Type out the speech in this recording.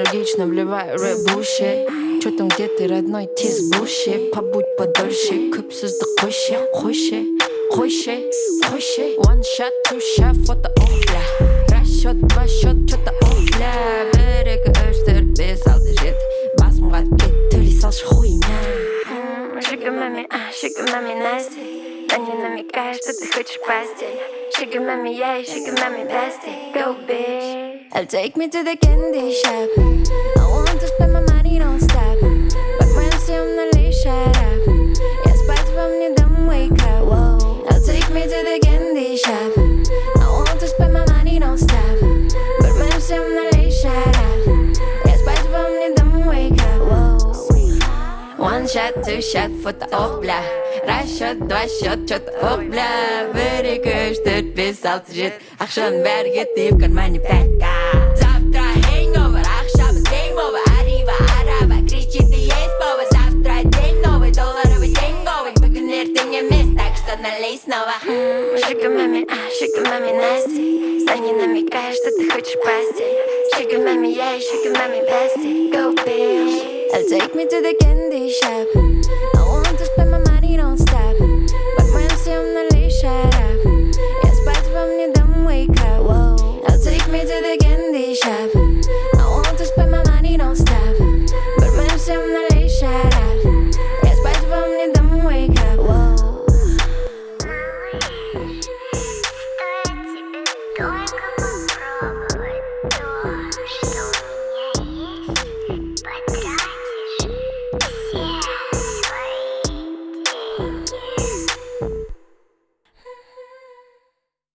энергично вливаю рэп-буши. Чё там, где ты, родной, тиз буши? Побудь подольше, күпсізді қойшы, қойшы, қойшы, қойшы. One shot, two shot, фото, ох, бля. Расчет, два счет, чё-то, ох, бля. Бір, екі, үш, төрт, бес, алты, жеті. Басымға кет, төлей салшы хуйня. Sugar mami, nasty. Да не намекай, что ты хочешь постель. Sugar mami, yeah, sugar mami, bestie. Go, bitch. I'll take me to the candy shop. I want to spend my money non-stop. But my MC on the leash, shut up. Yeah, spice from me, don't wake up. Whoa. I'll take me to the candy shop. I want to spend my money non-stop. But my MC on the leash, shut up. Yeah, spice from me, don't wake up. Whoa. One shot, two shot, фото, ох, бля. Расчет, два счет, чё-то, ох, бля. Бір, екі, үш, төрт, бес, алты, жеті. Ақшаның бәрі кетті, в кармане 5K. Завтра hangover, ақшамыз game over. Arriva, арава, кричит и есть повод. Завтра день новый, долларовый деньговый. Бүгін ертең емес, так что налей снова. Sugar mami, nasty. Да не намекай, что ты хочешь постель. Sugar mami, yeah, sugar mami, bestie. Go, bitch. I'll take me to the candy shop.